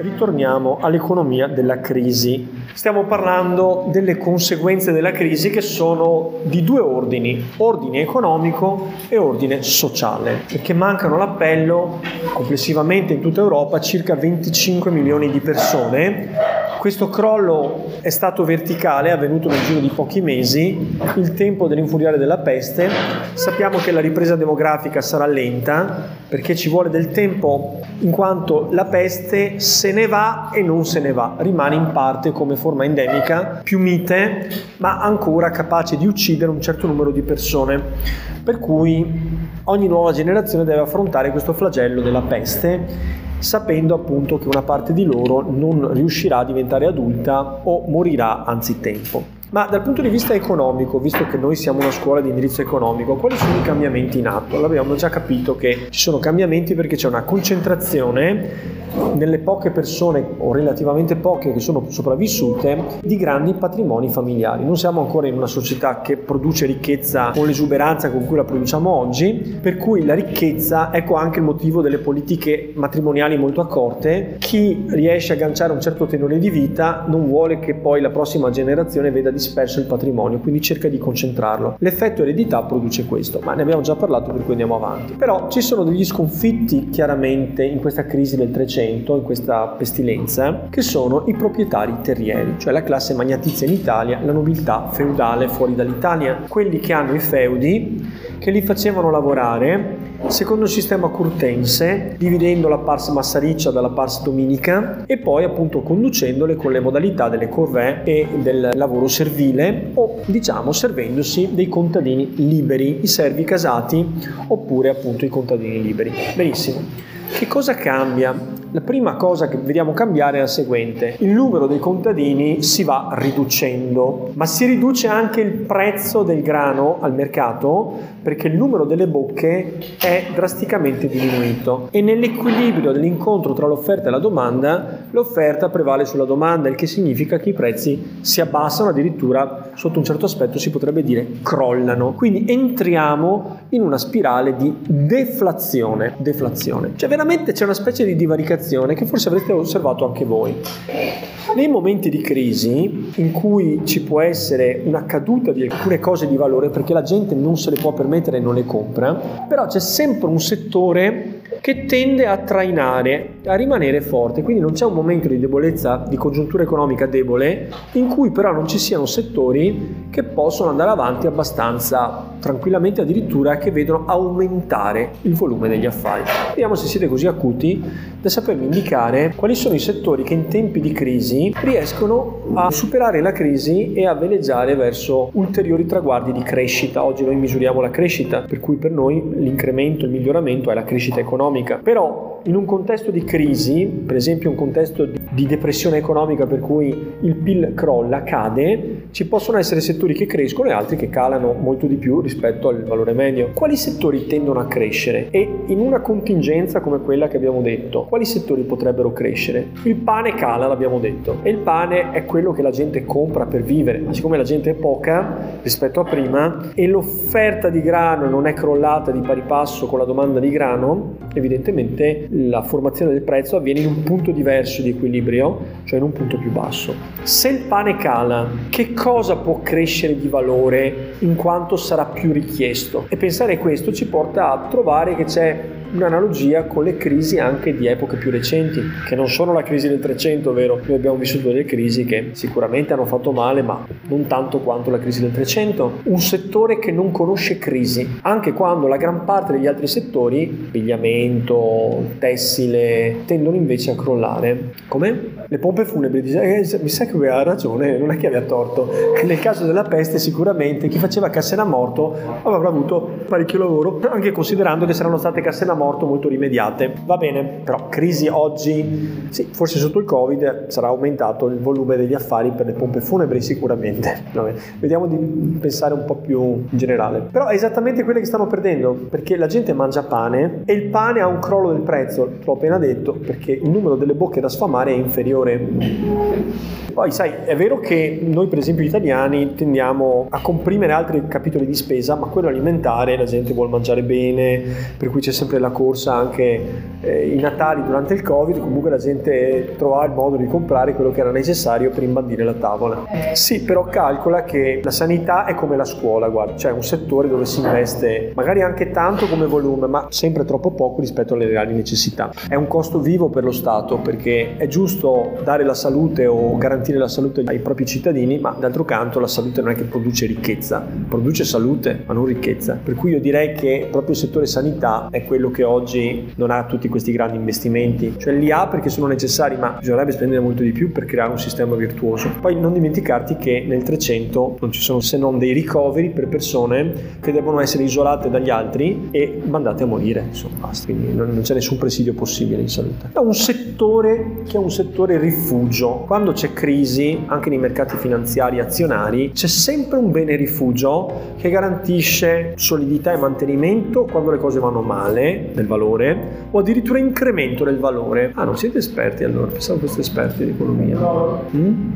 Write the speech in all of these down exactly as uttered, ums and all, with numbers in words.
ritorniamo all'economia della crisi. Stiamo parlando delle conseguenze della crisi che sono di due ordini, ordine economico e ordine sociale, perché mancano all'appello complessivamente in tutta Europa circa venticinque milioni di persone. Questo crollo è stato verticale, è avvenuto nel giro di pochi mesi, il tempo dell'infuriare della peste. Sappiamo che la ripresa demografica sarà lenta perché ci vuole del tempo, in quanto la peste se ne va e non se ne va, rimane in parte come forma endemica, più mite, ma ancora capace di uccidere un certo numero di persone. Per cui ogni nuova generazione deve affrontare questo flagello della peste, sapendo appunto che una parte di loro non riuscirà a diventare adulta o morirà anzitempo. Ma dal punto di vista economico, visto che noi siamo una scuola di indirizzo economico, quali sono i cambiamenti in atto? L'abbiamo già capito che ci sono cambiamenti perché c'è una concentrazione nelle poche persone, o relativamente poche, che sono sopravvissute, di grandi patrimoni familiari. Non siamo ancora in una società che produce ricchezza con l'esuberanza con cui la produciamo oggi, per cui la ricchezza, ecco anche il motivo delle politiche matrimoniali molto accorte. Chi riesce a agganciare un certo tenore di vita non vuole che poi la prossima generazione veda disperso il patrimonio, quindi cerca di concentrarlo. L'effetto eredità produce questo, ma ne abbiamo già parlato, per cui andiamo avanti. Però ci sono degli sconfitti chiaramente in questa crisi del Trecento, in questa pestilenza, che sono i proprietari terrieri, cioè la classe magnatizia in Italia, la nobiltà feudale fuori dall'Italia, quelli che hanno i feudi, che li facevano lavorare secondo il sistema curtense, dividendo la pars massariccia dalla pars dominica e poi appunto conducendole con le modalità delle corvée e del lavoro servile, o diciamo servendosi dei contadini liberi, i servi casati oppure appunto i contadini liberi. Benissimo. Che cosa cambia? La prima cosa che vediamo cambiare è la seguente: il numero dei contadini si va riducendo, ma si riduce anche il prezzo del grano al mercato perché il numero delle bocche è drasticamente diminuito e nell'equilibrio dell'incontro tra l'offerta e la domanda, l'offerta prevale sulla domanda, il che significa che i prezzi si abbassano, addirittura sotto un certo aspetto si potrebbe dire crollano. Quindi entriamo in una spirale di deflazione, deflazione. Cioè veramente c'è una specie di divaricazione che forse avrete osservato anche voi. Nei momenti di crisi in cui ci può essere una caduta di alcune cose di valore perché la gente non se le può permettere e non le compra, però c'è sempre un settore che tende a trainare, a rimanere forte, quindi non c'è un momento di debolezza, di congiuntura economica debole, in cui però non ci siano settori che possono andare avanti abbastanza tranquillamente, addirittura che vedono aumentare il volume degli affari. Vediamo se siete così acuti da sapermi indicare quali sono i settori che in tempi di crisi riescono a superare la crisi e a veleggiare verso ulteriori traguardi di crescita. Oggi noi misuriamo la crescita, per cui per noi l'incremento, il miglioramento è la crescita economica. Però in un contesto di crisi, per esempio un contesto di depressione economica per cui il P I L crolla, cade, ci possono essere settori che crescono e altri che calano molto di più rispetto al valore medio. Quali settori tendono a crescere? E in una contingenza come quella che abbiamo detto, quali settori potrebbero crescere? Il pane cala, l'abbiamo detto, e il pane è quello che la gente compra per vivere, ma siccome la gente è poca rispetto a prima e l'offerta di grano non è crollata di pari passo con la domanda di grano, evidentemente la formazione del prezzo avviene in un punto diverso di equilibrio, cioè in un punto più basso. Se il pane cala, che cosa può crescere di valore in quanto sarà più richiesto? E pensare questo ci porta a trovare che c'è un'analogia con le crisi anche di epoche più recenti, che non sono la crisi del Trecento, vero? Noi abbiamo vissuto delle crisi che sicuramente hanno fatto male, ma non tanto quanto la crisi del Trecento. Un settore che non conosce crisi, anche quando la gran parte degli altri settori, abbigliamento, tessile, tendono invece a crollare. Come? Le pompe funebri. Eh, mi sa che aveva ragione, non è che aveva torto. Nel caso della peste sicuramente chi faceva cassena a morto avrà avuto parecchio lavoro, anche considerando che saranno state cassena a morto molto rimediate. Va bene, però crisi oggi, sì, forse sotto il Covid sarà aumentato il volume degli affari per le pompe funebri sicuramente. Vabbè, vediamo di pensare un po' più in generale. Però è esattamente quelle che stanno perdendo, perché la gente mangia pane e il pane ha un crollo del prezzo, l'ho appena detto, perché il numero delle bocche da sfamare è inferiore. valore. Poi sai, è vero che noi per esempio italiani tendiamo a comprimere altri capitoli di spesa, ma quello alimentare, la gente vuole mangiare bene, per cui c'è sempre la corsa anche eh, i Natali durante il Covid, comunque la gente trovava il modo di comprare quello che era necessario per imbandire la tavola. Sì, però calcola che la sanità è come la scuola, guarda, cioè un settore dove si investe magari anche tanto come volume, ma sempre troppo poco rispetto alle reali necessità. È un costo vivo per lo Stato, perché è giusto dare la salute o garantire la salute ai propri cittadini, ma d'altro canto la salute non è che produce ricchezza, produce salute ma non ricchezza, per cui io direi che proprio il settore sanità è quello che oggi non ha tutti questi grandi investimenti, cioè li ha perché sono necessari, ma bisognerebbe spendere molto di più per creare un sistema virtuoso. Poi non dimenticarti che nel trecento non ci sono se non dei ricoveri per persone che devono essere isolate dagli altri e mandate a morire, insomma, basta. Quindi non c'è nessun presidio possibile in salute. È un settore che è un settore rifugio. Quando c'è crisi anche nei mercati finanziari azionari c'è sempre un bene rifugio che garantisce solidità e mantenimento quando le cose vanno male del valore o addirittura incremento del valore. Ah, non siete esperti allora? Pensavo foste esperti di economia. Mm?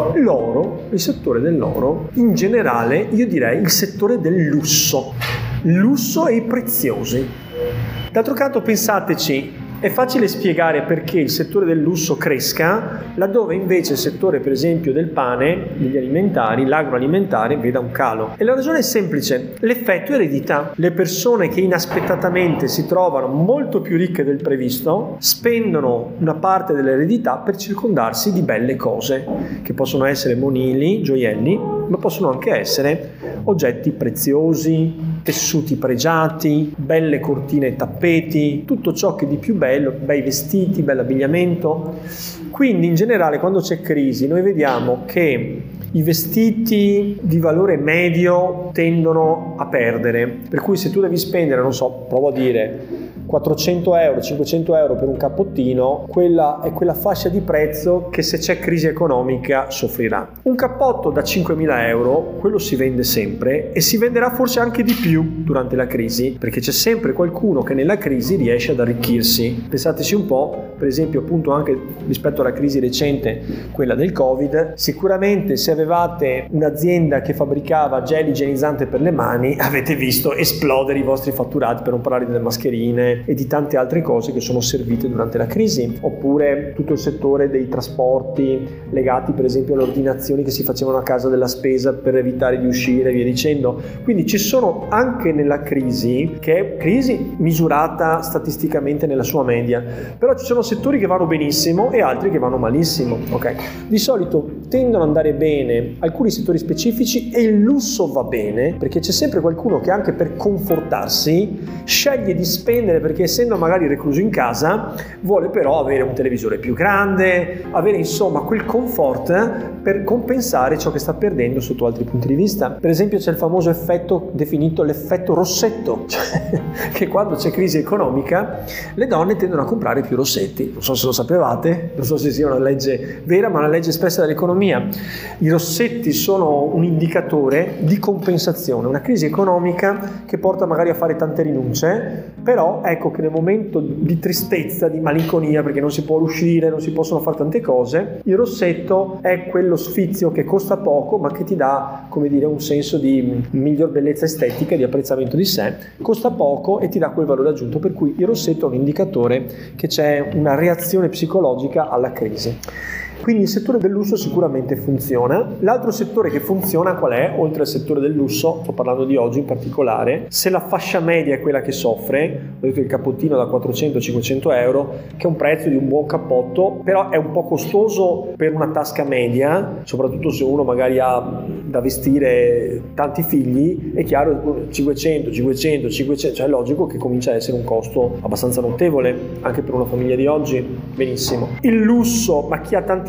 L'oro, il settore dell'oro, in generale io direi il settore del lusso, lusso e i preziosi. D'altro canto pensateci, è facile spiegare perché il settore del lusso cresca, laddove invece il settore, per esempio, del pane, degli alimentari, l'agroalimentare, veda un calo. E la ragione è semplice, l'effetto eredità. Le persone che inaspettatamente si trovano molto più ricche del previsto, spendono una parte dell'eredità per circondarsi di belle cose, che possono essere monili, gioielli, ma possono anche essere oggetti preziosi, tessuti pregiati, belle cortine e tappeti, tutto ciò che di più bello, bei vestiti, bell'abbigliamento. Quindi in generale quando c'è crisi noi vediamo che i vestiti di valore medio tendono a perdere, per cui se tu devi spendere, non so, provo a dire quattrocento euro, cinquecento euro per un cappottino, quella è quella fascia di prezzo che se c'è crisi economica soffrirà. Un cappotto da cinquemila euro, quello si vende sempre e si venderà forse anche di più durante la crisi, perché c'è sempre qualcuno che nella crisi riesce ad arricchirsi. Pensateci un po', per esempio appunto anche rispetto alla crisi recente, quella del Covid, sicuramente se avevate un'azienda che fabbricava gel igienizzante per le mani, avete visto esplodere i vostri fatturati, per non parlare delle mascherine e di tante altre cose che sono servite durante la crisi, oppure tutto il settore dei trasporti legati per esempio alle ordinazioni che si facevano a casa della spesa per evitare di uscire e via dicendo. Quindi ci sono anche nella crisi, che è crisi misurata statisticamente nella sua media, però ci sono settori che vanno benissimo e altri che vanno malissimo, ok? Di solito tendono ad andare bene alcuni settori specifici e il lusso va bene perché c'è sempre qualcuno che anche per confortarsi sceglie di spendere, perché essendo magari recluso in casa vuole però avere un televisore più grande, avere insomma quel comfort per compensare ciò che sta perdendo sotto altri punti di vista. Per esempio c'è il famoso effetto definito l'effetto rossetto, cioè che quando c'è crisi economica le donne tendono a comprare più rossetti. Non so se lo sapevate, non so se sia una legge vera, ma una legge espressa dall'economia. I rossetti sono un indicatore di compensazione, una crisi economica che porta magari a fare tante rinunce, però ecco che nel momento di tristezza, di malinconia, perché non si può uscire, non si possono fare tante cose, il rossetto è quello sfizio che costa poco ma che ti dà, come dire, un senso di miglior bellezza estetica, di apprezzamento di sé, costa poco e ti dà quel valore aggiunto, per cui il rossetto è un indicatore che c'è una reazione psicologica alla crisi. Quindi il settore del lusso sicuramente funziona. L'altro settore che funziona qual è? Oltre al settore del lusso, sto parlando di oggi in particolare, se la fascia media è quella che soffre, ho detto il cappottino da quattrocento cinquecento euro, che è un prezzo di un buon cappotto, però è un po' costoso per una tasca media, soprattutto se uno magari ha da vestire tanti figli, è chiaro, cinquecento, cinquecento, cinquecento, cioè è logico che comincia a essere un costo abbastanza notevole, anche per una famiglia di oggi, benissimo. Il lusso, ma chi ha tanti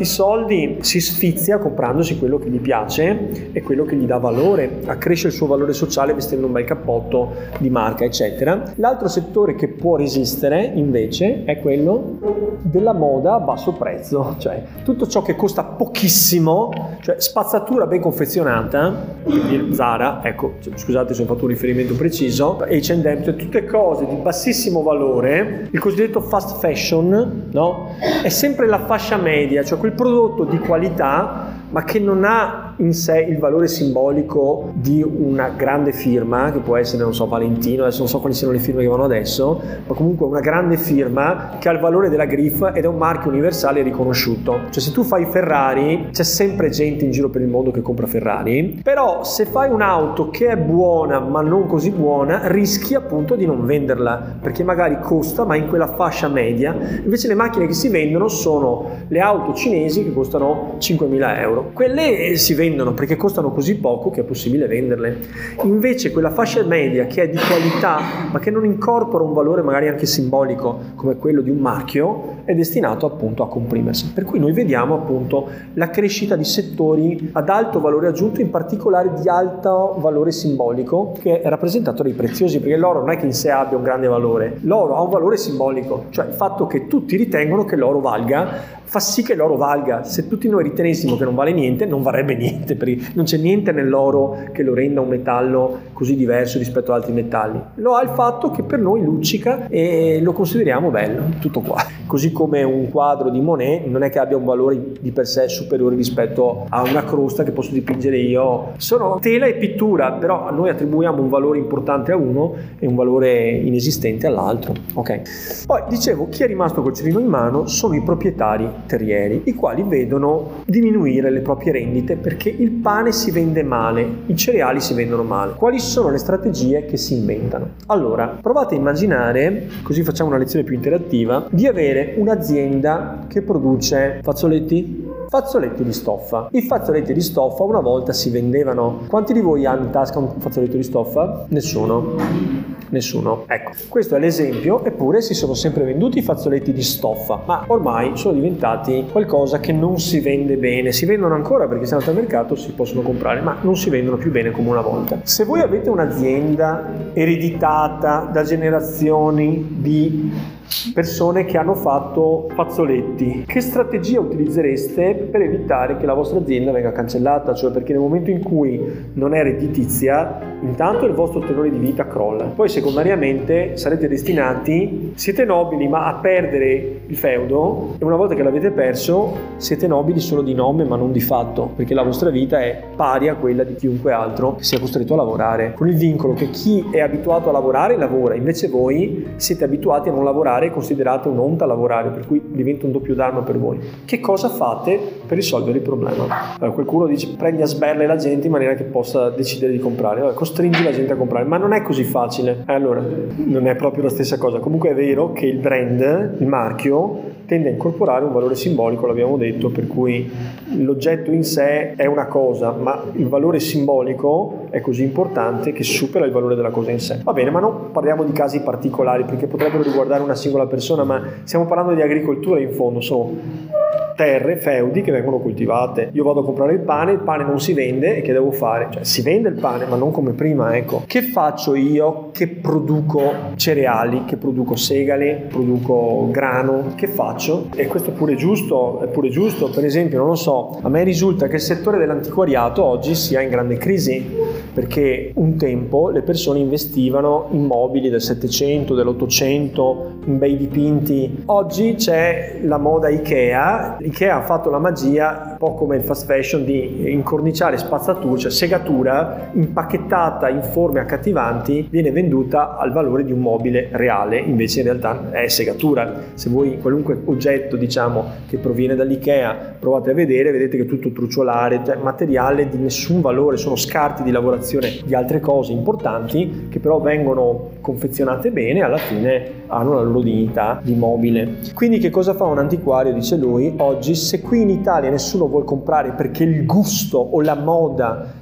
soldi si sfizia comprandosi quello che gli piace e quello che gli dà valore, accresce il suo valore sociale vestendo un bel cappotto di marca, eccetera. L'altro settore che può resistere invece è quello della moda a basso prezzo, cioè tutto ciò che costa pochissimo, cioè spazzatura ben confezionata, quindi Zara, ecco, scusate se ho fatto un riferimento preciso, acca e emme, cioè tutte cose di bassissimo valore, il cosiddetto fast fashion, no? È sempre la fascia media, cioè quel prodotto di qualità ma che non ha in sé il valore simbolico di una grande firma, che può essere, non so, Valentino, adesso non so quali siano le firme che vanno adesso, ma comunque una grande firma che ha il valore della griffa ed è un marchio universale riconosciuto. Cioè se tu fai Ferrari, c'è sempre gente in giro per il mondo che compra Ferrari, però se fai un'auto che è buona ma non così buona, rischi appunto di non venderla, perché magari costa ma in quella fascia media. Invece le macchine che si vendono sono le auto cinesi che costano cinquemila euro. Quelle si vendono perché costano così poco che è possibile venderle. Invece quella fascia media che è di qualità ma che non incorpora un valore magari anche simbolico come quello di un marchio è destinato appunto a comprimersi. Per cui noi vediamo appunto la crescita di settori ad alto valore aggiunto, in particolare di alto valore simbolico, che è rappresentato dai preziosi, perché l'oro non è che in sé abbia un grande valore, l'oro ha un valore simbolico, cioè il fatto che tutti ritengono che l'oro valga fa sì che l'oro valga. Se tutti noi ritenessimo che non vale niente, non varrebbe niente, perché non c'è niente nell'oro che lo renda un metallo così diverso rispetto ad altri metalli. Lo ha il fatto che per noi luccica e lo consideriamo bello, tutto qua. Così come un quadro di Monet non è che abbia un valore di per sé superiore rispetto a una crosta che posso dipingere io. Sono tela e pittura, però noi attribuiamo un valore importante a uno e un valore inesistente all'altro. Ok. Poi dicevo, chi è rimasto col cerino in mano sono i proprietari terrieri, i quali vedono diminuire le proprie rendite perché il pane si vende male, i cereali si vendono male. Quali sono le strategie che si inventano? Allora, provate a immaginare, così facciamo una lezione più interattiva, di avere un'azienda che produce fazzoletti? Fazzoletti di stoffa. I fazzoletti di stoffa una volta si vendevano. Quanti di voi hanno in tasca un fazzoletto di stoffa? Nessuno. Nessuno. Ecco, questo è l'esempio, eppure si sono sempre venduti i fazzoletti di stoffa, ma ormai sono diventati qualcosa che non si vende bene. Si vendono ancora perché se andate al mercato si possono comprare, ma non si vendono più bene come una volta. Se voi avete un'azienda ereditata da generazioni di persone che hanno fatto fazzoletti, che strategia utilizzereste per evitare che la vostra azienda venga cancellata? Cioè, perché nel momento in cui non è redditizia, intanto il vostro tenore di vita crolla, poi secondariamente sarete destinati, siete nobili ma a perdere il feudo, e una volta che l'avete perso siete nobili solo di nome ma non di fatto, perché la vostra vita è pari a quella di chiunque altro che sia costretto a lavorare, con il vincolo che chi è abituato a lavorare lavora, invece voi siete abituati a non lavorare e considerate un'onta lavorare, per cui diventa un doppio danno per voi. Che cosa fate per risolvere il problema? Allora, qualcuno dice prendi a sberle la gente in maniera che possa decidere di comprare. Allora, costringi la gente a comprare, ma non è così facile. Eh, allora, non è proprio la stessa cosa. Comunque è vero che il brand, il marchio, tende a incorporare un valore simbolico, l'abbiamo detto, per cui l'oggetto in sé è una cosa, ma il valore simbolico è così importante che supera il valore della cosa in sé. Va bene, ma non parliamo di casi particolari, perché potrebbero riguardare una singola persona, ma stiamo parlando di agricoltura in fondo, sono terre, feudi che vengono coltivate. Io vado a comprare il pane, il pane non si vende e che devo fare? Cioè si vende il pane ma non come prima, ecco. Che faccio io che produco cereali, che produco segale, produco grano? Che faccio? E questo è pure giusto, è pure giusto. Per esempio, non lo so, a me risulta che il settore dell'antiquariato oggi sia in grande crisi, perché un tempo le persone investivano in mobili del Settecento, dell'Ottocento, in bei dipinti. Oggi c'è la moda Ikea. Ikea ha fatto la magia, un po' come il fast fashion, di incorniciare spazzatura, cioè segatura impacchettata in forme accattivanti, viene venduta al valore di un mobile reale, invece in realtà è segatura. Se voi qualunque oggetto, diciamo, che proviene dall'Ikea provate a vedere, vedete che è tutto truciolare, cioè materiale di nessun valore, sono scarti di lavorazione di altre cose importanti che però vengono confezionate bene e alla fine hanno la loro dignità di mobile. Quindi che cosa fa un antiquario, dice lui? Oggi, se qui in Italia nessuno vuole comprare perché il gusto o la moda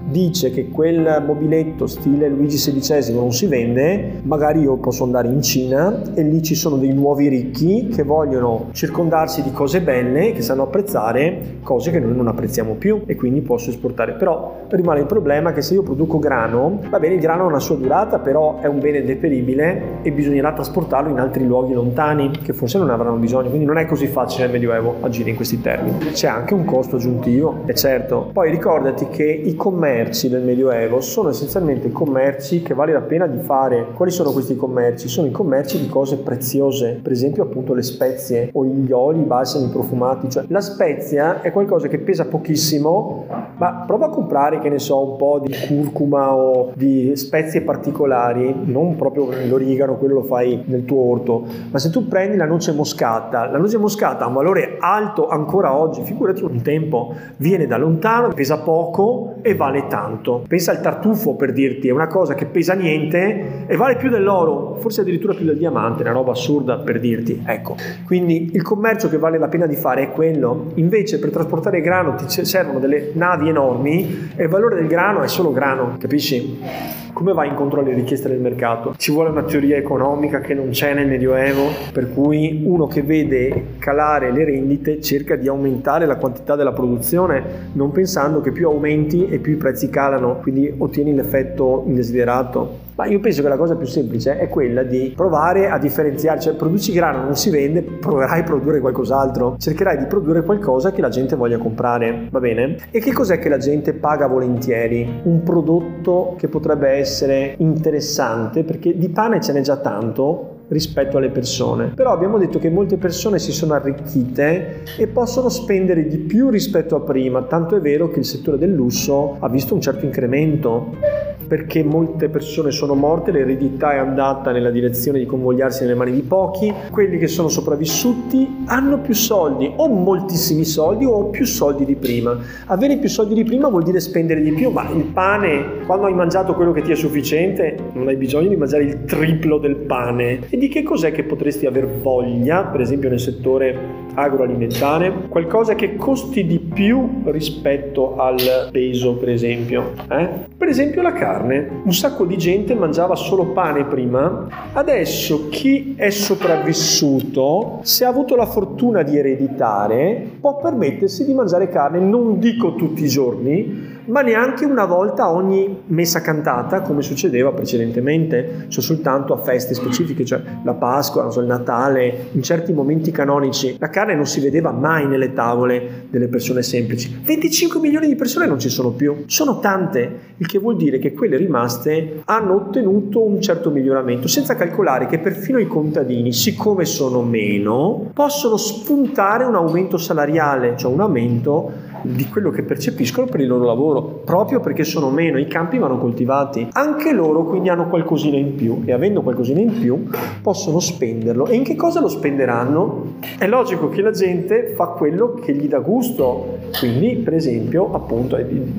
dice che quel mobiletto stile Luigi sedicesimo non si vende, magari io posso andare in Cina e lì ci sono dei nuovi ricchi che vogliono circondarsi di cose belle, che sanno apprezzare cose che noi non apprezziamo più, e quindi posso esportare. Però rimane il problema che se io produco grano, va bene, il grano ha una sua durata, però è un bene deperibile e bisognerà trasportarlo in altri luoghi lontani che forse non avranno bisogno, quindi non è così facile nel Medioevo agire in questi termini. C'è anche un costo aggiuntivo, e certo. Poi ricordati che i commerci del Medioevo sono essenzialmente commerci che vale la pena di fare. Quali sono questi commerci? Sono i commerci di cose preziose, per esempio appunto le spezie o gli oli, i balsami profumati. Cioè la spezia è qualcosa che pesa pochissimo, ma prova a comprare, che ne so, un po' di curcuma o di spezie particolari, non proprio l'origano, quello lo fai nel tuo orto, ma se tu prendi la noce moscata, la noce moscata ha un valore alto ancora oggi, figurati un tempo, viene da lontano, pesa poco e vale tanto. Pensa al tartufo, per dirti, è una cosa che pesa niente e vale più dell'oro, forse addirittura più del diamante, una roba assurda, per dirti. Ecco, quindi il commercio che vale la pena di fare è quello. Invece per trasportare grano ti servono delle navi enormi e il valore del grano è solo grano, capisci? Come vai incontro alle richieste del mercato? Ci vuole una teoria economica che non c'è nel Medioevo, per cui uno che vede calare le rendite cerca di aumentare la quantità della produzione, non pensando che più aumenti e più i prezzi calano, quindi ottieni l'effetto indesiderato. Ma io penso che la cosa più semplice è quella di provare a differenziare, cioè produci grano, non si vende, proverai a produrre qualcos'altro, cercherai di produrre qualcosa che la gente voglia comprare, va bene? E che cos'è che la gente paga volentieri? Un prodotto che potrebbe essere interessante, perché di pane ce n'è già tanto rispetto alle persone, però abbiamo detto che molte persone si sono arricchite e possono spendere di più rispetto a prima, tanto è vero che il settore del lusso ha visto un certo incremento, perché molte persone sono morte, l'eredità è andata nella direzione di convogliarsi nelle mani di pochi, quelli che sono sopravvissuti hanno più soldi, o moltissimi soldi o più soldi di prima. Avere più soldi di prima vuol dire spendere di più, ma il pane, quando hai mangiato quello che ti è sufficiente, non hai bisogno di mangiare il triplo del pane. E di che cos'è che potresti aver voglia, per esempio nel settore agroalimentare? Qualcosa che costi di più rispetto al peso, per esempio. Eh? Per esempio la carne. Un sacco di gente mangiava solo pane prima, adesso chi è sopravvissuto, se ha avuto la fortuna di ereditare, può permettersi di mangiare carne, non dico tutti i giorni, ma neanche una volta ogni messa cantata come succedeva precedentemente, cioè soltanto a feste specifiche, cioè la Pasqua, non so, il Natale, in certi momenti canonici. La carne non si vedeva mai nelle tavole delle persone semplici. venticinque milioni di persone non ci sono più, sono tante, il che vuol dire che quelle rimaste hanno ottenuto un certo miglioramento, senza calcolare che perfino i contadini, siccome sono meno, possono spuntare un aumento salariale, cioè un aumento di quello che percepiscono per il loro lavoro, proprio perché sono meno, i campi vanno coltivati. Anche loro quindi hanno qualcosina in più, e avendo qualcosina in più possono spenderlo. E in che cosa lo spenderanno? È logico che la gente fa quello che gli dà gusto, quindi per esempio appunto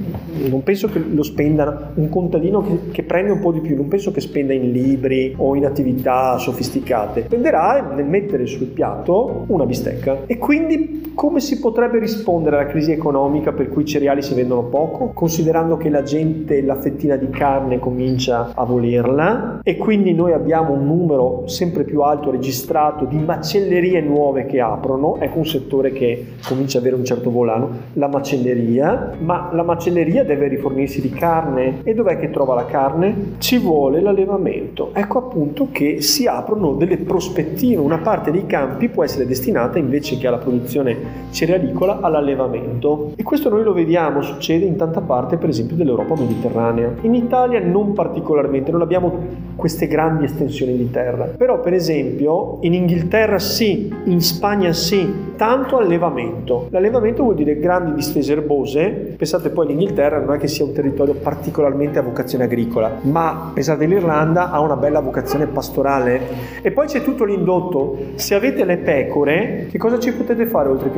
non penso che lo spenda un contadino che, che prende un po' di più, non penso che spenda in libri o in attività sofisticate, spenderà nel mettere sul piatto una bistecca. E quindi come si potrebbe rispondere alla crisi economica per cui i cereali si vendono poco, considerando che la gente la fettina di carne comincia a volerla, e quindi noi abbiamo un numero sempre più alto registrato di macellerie nuove che aprono. Ecco un settore che comincia ad avere un certo volano, la macelleria. Ma la macelleria deve rifornirsi di carne, e dov'è che trova la carne? Ci vuole l'allevamento. Ecco appunto che si aprono delle prospettive, una parte dei campi può essere destinata invece che alla produzione cerealicola all'allevamento, e questo noi lo vediamo, succede in tanta parte per esempio dell'Europa mediterranea. In Italia non particolarmente, non abbiamo queste grandi estensioni di terra, però per esempio in Inghilterra sì, in Spagna sì, tanto allevamento. L'allevamento vuol dire grandi distese erbose. Pensate poi l'Inghilterra non è che sia un territorio particolarmente a vocazione agricola, ma pensate l'Irlanda ha una bella vocazione pastorale. E poi c'è tutto l'indotto. Se avete le pecore, che cosa ci potete fare oltre che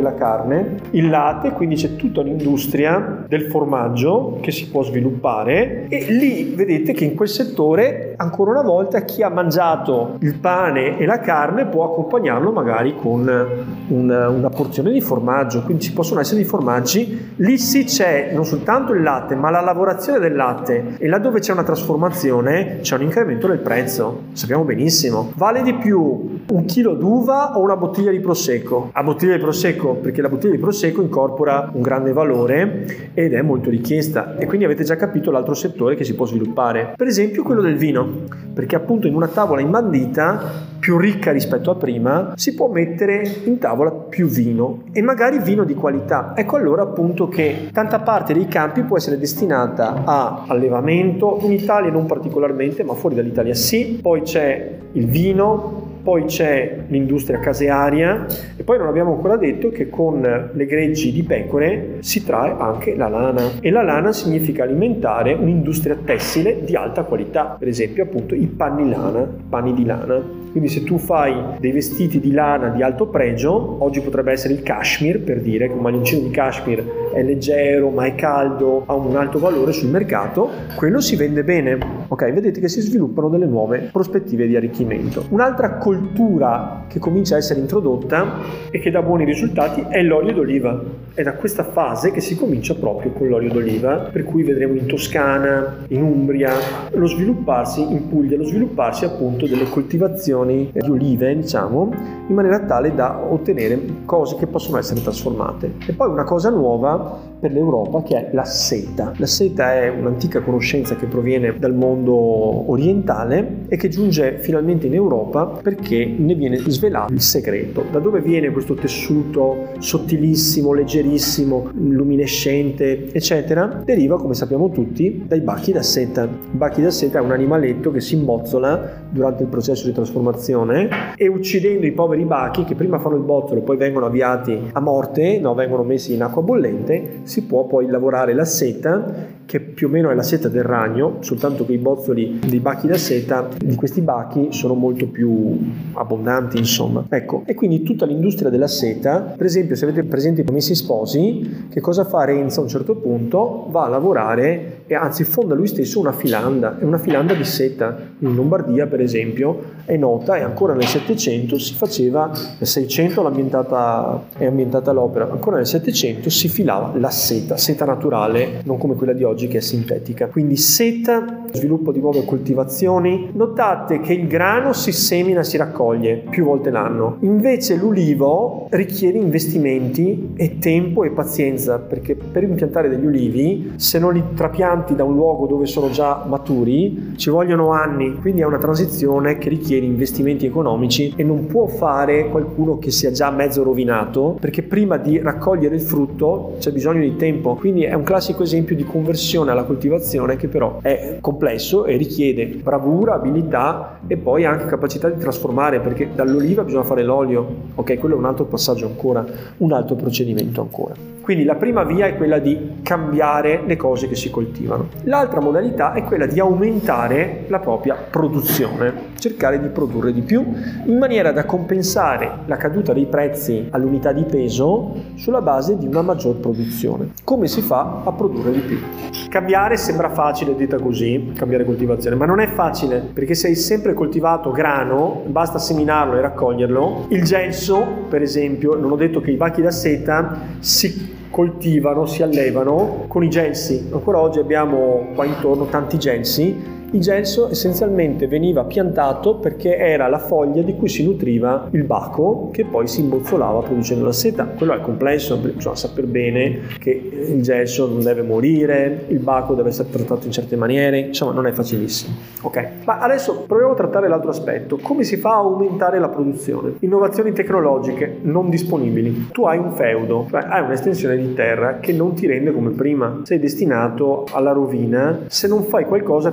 anche la carne, il latte, quindi c'è tutta un'industria del formaggio che si può sviluppare, e lì vedete che in quel settore ancora una volta chi ha mangiato il pane e la carne può accompagnarlo magari con una, una porzione di formaggio, quindi ci possono essere dei formaggi. Lì sì c'è non soltanto il latte ma la lavorazione del latte, e laddove c'è una trasformazione c'è un incremento del prezzo, sappiamo benissimo. Vale di più un chilo d'uva o una bottiglia di prosecco? A bottiglia di prosecco, perché la bottiglia di prosecco incorpora un grande valore ed è molto richiesta, e quindi avete già capito l'altro settore che si può sviluppare, per esempio quello del vino, perché appunto in una tavola imbandita più ricca rispetto a prima si può mettere in tavola più vino, e magari vino di qualità. Ecco allora appunto che tanta parte dei campi può essere destinata a allevamento, in Italia non particolarmente, ma fuori dall'Italia sì. Poi c'è il vino, poi c'è l'industria casearia, e poi non abbiamo ancora detto che con le greggi di pecore si trae anche la lana, e la lana significa alimentare un'industria tessile di alta qualità, per esempio appunto i panni lana, i panni di lana. Quindi se tu fai dei vestiti di lana di alto pregio, oggi potrebbe essere il cashmere, per dire che un maglioncino di cashmere è leggero ma è caldo, ha un alto valore sul mercato, quello si vende bene. Ok, vedete che si sviluppano delle nuove prospettive di arricchimento. Un'altra coltura che comincia a essere introdotta e che dà buoni risultati è l'olio d'oliva. È da questa fase che si comincia proprio con l'olio d'oliva, per cui vedremo in Toscana, in Umbria, lo svilupparsi, in Puglia, lo svilupparsi appunto delle coltivazioni di olive, diciamo, in maniera tale da ottenere cose che possono essere trasformate. E poi una cosa nuova per l'Europa che è la seta. La seta è un'antica conoscenza che proviene dal mondo orientale e che giunge finalmente in Europa perché ne viene svelato il segreto. Da dove viene questo tessuto sottilissimo, leggerissimo, luminescente, eccetera? Deriva, come sappiamo tutti, dai bachi da seta. I bachi da seta è un animaletto che si imbozzola durante il processo di trasformazione, e uccidendo i poveri bachi che prima fanno il bozzolo e poi vengono avviati a morte, no, vengono messi in acqua bollente, si può poi lavorare la seta, che più o meno è la seta del ragno, soltanto che i bozzoli dei bachi da seta di questi bachi sono molto più abbondanti, insomma. Ecco, e quindi tutta l'industria della seta, per esempio se avete presente i Promessi Sposi, che cosa fa Renzo a un certo punto? Va a lavorare e anzi fonda lui stesso una filanda, è una filanda di seta. In Lombardia per esempio è nota, e ancora nel Settecento si faceva, nel Seicento l'ambientata, è ambientata l'opera, ancora nel Settecento si filava la seta, seta naturale, non come quella di oggi che è sintetica. Quindi seta, sviluppo di nuove coltivazioni. Notate che il grano si semina, si raccoglie più volte l'anno, invece l'ulivo richiede investimenti e tempo e pazienza, perché per impiantare degli ulivi, se non li trapianti da un luogo dove sono già maturi, ci vogliono anni, quindi è una transizione che richiede investimenti economici e non può fare qualcuno che sia già mezzo rovinato, perché prima di raccogliere il frutto c'è bisogno di tempo. Quindi è un classico esempio di conversione alla coltivazione che però è complesso e richiede bravura, abilità e poi anche capacità di trasformare, perché dall'oliva bisogna fare l'olio. Ok, quello è un altro passaggio ancora, un altro procedimento ancora. Quindi la prima via è quella di cambiare le cose che si coltivano. L'altra modalità è quella di aumentare la propria produzione, cercare di produrre di più in maniera da compensare la caduta dei prezzi all'unità di peso sulla base di una maggior produzione. Come si fa a produrre di più? Cambiare sembra facile detta così, cambiare coltivazione, ma non è facile, perché se hai sempre coltivato grano, basta seminarlo e raccoglierlo. Il gelso, per esempio, non ho detto che i bachi da seta si coltivano, si allevano con i gelsi. Ancora oggi abbiamo qua intorno tanti gelsi. Il gelso essenzialmente veniva piantato perché era la foglia di cui si nutriva il baco, che poi si imbozzolava producendo la seta. Quello è complesso, bisogna sapere bene che il gelso non deve morire, il baco deve essere trattato in certe maniere, insomma non è facilissimo. Ok, ma adesso proviamo a trattare l'altro aspetto: come si fa a aumentare la produzione? Innovazioni tecnologiche non disponibili. Tu hai un feudo, cioè hai un'estensione di terra che non ti rende come prima, sei destinato alla rovina se non fai qualcosa per invertire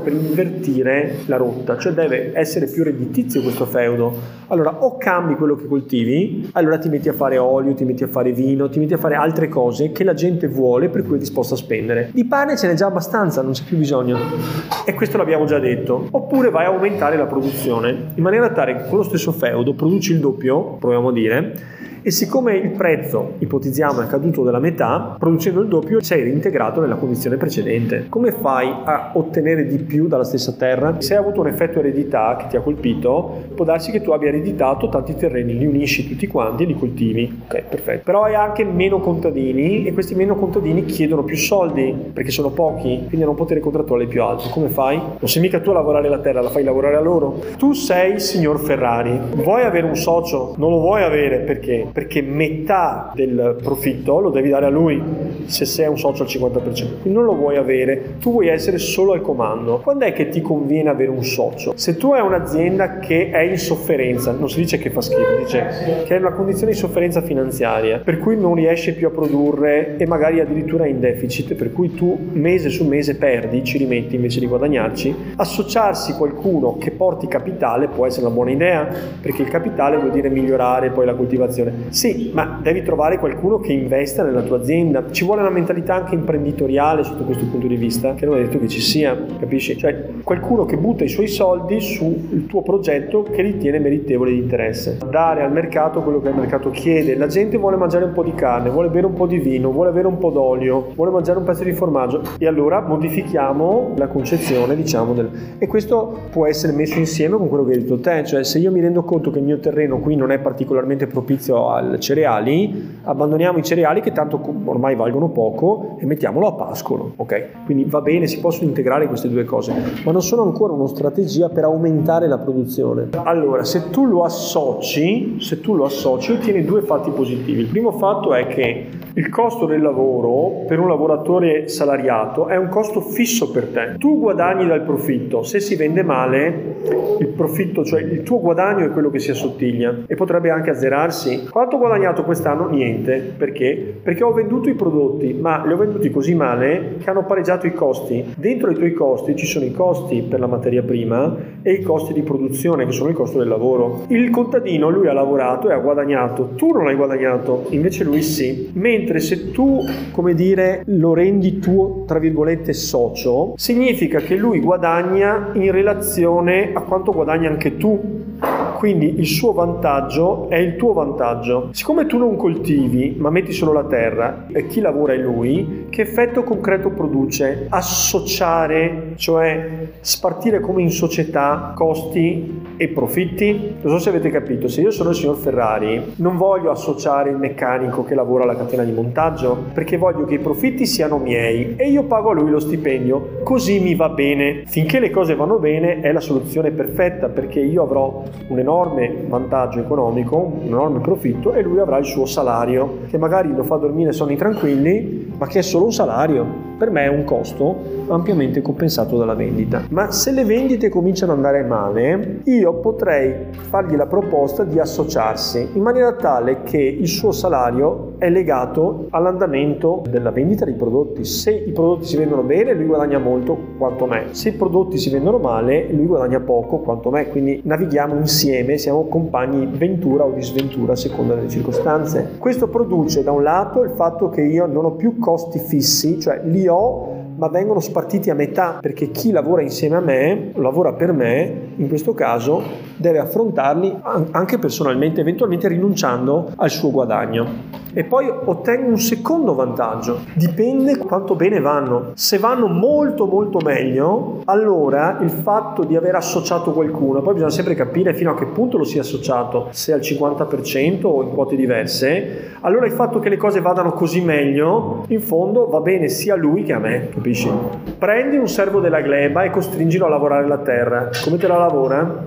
invertire la rotta, cioè deve essere più redditizio questo feudo. Allora o cambi quello che coltivi, allora ti metti a fare olio, ti metti a fare vino, ti metti a fare altre cose che la gente vuole, per cui è disposta a spendere. Di pane ce n'è già abbastanza, non c'è più bisogno, e questo l'abbiamo già detto. Oppure vai a aumentare la produzione in maniera tale che con lo stesso feudo produci il doppio, proviamo a dire, e siccome il prezzo, ipotizziamo, è caduto della metà, producendo il doppio sei reintegrato nella condizione precedente. Come fai a ottenere di più dalla stessa terra? Se hai avuto un effetto eredità che ti ha colpito, può darsi che tu abbia ereditato tanti terreni, li unisci tutti quanti e li coltivi. Ok, perfetto. Però hai anche meno contadini e questi meno contadini chiedono più soldi perché sono pochi, quindi hanno un potere contrattuale più alto. Come fai? Non sei mica tu a lavorare la terra, la fai lavorare a loro. Tu sei signor Ferrari, vuoi avere un socio? Non lo vuoi avere perché? Perché metà del profitto lo devi dare a lui se sei un socio al cinquanta per cento, quindi non lo vuoi avere, tu vuoi essere solo al comando. Quando è che ti conviene avere un socio? Se tu hai un'azienda che è in sofferenza, non si dice che fa schifo, dice che è in una condizione di sofferenza finanziaria, per cui non riesce più a produrre e magari addirittura è in deficit, per cui tu mese su mese perdi, ci rimetti invece di guadagnarci, associarsi qualcuno che porti capitale può essere una buona idea, perché il capitale vuol dire migliorare poi la coltivazione. Sì, ma devi trovare qualcuno che investa nella tua azienda. Ci vuole una mentalità anche imprenditoriale sotto questo punto di vista, che non è detto che ci sia, capisci? Cioè qualcuno che butta i suoi soldi sul tuo progetto che ritiene meritevole di interesse. Dare al mercato quello che il mercato chiede. La gente vuole mangiare un po' di carne, vuole bere un po' di vino, vuole avere un po' d'olio, vuole mangiare un pezzo di formaggio, e allora modifichiamo la concezione, diciamo, del... e questo può essere messo insieme con quello che hai detto te, cioè se io mi rendo conto che il mio terreno qui non è particolarmente propizio al cereali, abbandoniamo i cereali che tanto ormai valgono poco e mettiamolo a pascolo, ok? Quindi va bene, si possono integrare queste due cose, ma non sono ancora una strategia per aumentare la produzione. Allora, se tu lo associ, se tu lo associ, ottieni due fatti positivi. Il primo fatto è che il costo del lavoro per un lavoratore salariato è un costo fisso per te. Tu guadagni dal profitto, se si vende male, il profitto, cioè il tuo guadagno è quello che si assottiglia e potrebbe anche azzerarsi. Quanto ho guadagnato quest'anno? Niente. Perché? Perché ho venduto i prodotti, ma li ho venduti così male che hanno pareggiato i costi. Dentro i tuoi costi ci sono i costi per la materia prima e i costi di produzione, che sono il costo del lavoro. Il contadino, lui ha lavorato e ha guadagnato, tu non hai guadagnato, invece lui sì. Mentre se tu, come dire, lo rendi tuo, tra virgolette, socio, significa che lui guadagna in relazione a quanto guadagni anche tu. Quindi il suo vantaggio è il tuo vantaggio. Siccome tu non coltivi, ma metti solo la terra, e chi lavora è lui, che effetto concreto produce? Associare, cioè spartire come in società costi e profitti. Non so se avete capito, se io sono il signor Ferrari, non voglio associare il meccanico che lavora alla catena di montaggio, perché voglio che i profitti siano miei e io pago a lui lo stipendio, così mi va bene. Finché le cose vanno bene è la soluzione perfetta, perché io avrò un enorme vantaggio economico, un enorme profitto, e lui avrà il suo salario, che magari lo fa dormire sonni tranquilli, ma che è solo un salario. Per me è un costo ampiamente compensato dalla vendita. Ma se le vendite cominciano ad andare male, io potrei fargli la proposta di associarsi in maniera tale che il suo salario è legato all'andamento della vendita dei prodotti. Se i prodotti si vendono bene, lui guadagna molto quanto me. Se i prodotti si vendono male, lui guadagna poco quanto me. Quindi navighiamo insieme, siamo compagni di ventura o di sventura a seconda delle circostanze. Questo produce da un lato il fatto che io non ho più costi fissi, cioè li ho, ma vengono spartiti a metà, perché chi lavora insieme a me, lavora per me, in questo caso deve affrontarli anche personalmente, eventualmente rinunciando al suo guadagno. E poi ottengo un secondo vantaggio, dipende quanto bene vanno. Se vanno molto molto meglio, allora il fatto di aver associato qualcuno, poi bisogna sempre capire fino a che punto lo si è associato, se al cinquanta per cento o in quote diverse, allora il fatto che le cose vadano così meglio, in fondo va bene sia a lui che a me, capisci? Prendi un servo della gleba e costringilo a lavorare la terra. Come te la lavora?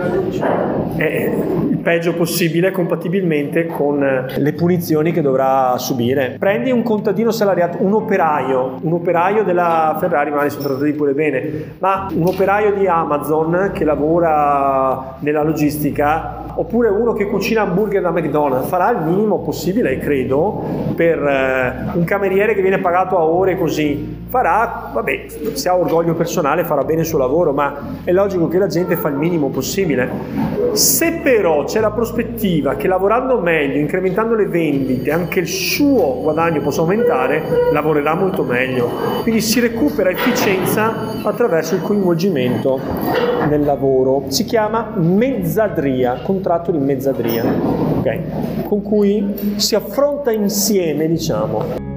È il peggio possibile, compatibilmente con le punizioni che dovrà subire. Prendi un contadino salariato, un operaio, un operaio della Ferrari, ma ne sono trattati pure bene, ma un operaio di Amazon che lavora nella logistica, oppure uno che cucina hamburger da McDonald's, farà il minimo possibile, credo, per eh, un cameriere che viene pagato a ore così. Farà, vabbè, che se ha orgoglio personale farà bene il suo lavoro, ma è logico che la gente fa il minimo possibile. Se però c'è la prospettiva che lavorando meglio, incrementando le vendite, anche il suo guadagno possa aumentare, lavorerà molto meglio. Quindi si recupera efficienza attraverso il coinvolgimento nel lavoro. Si chiama mezzadria, contratto di mezzadria, okay? Con cui si affronta insieme, diciamo,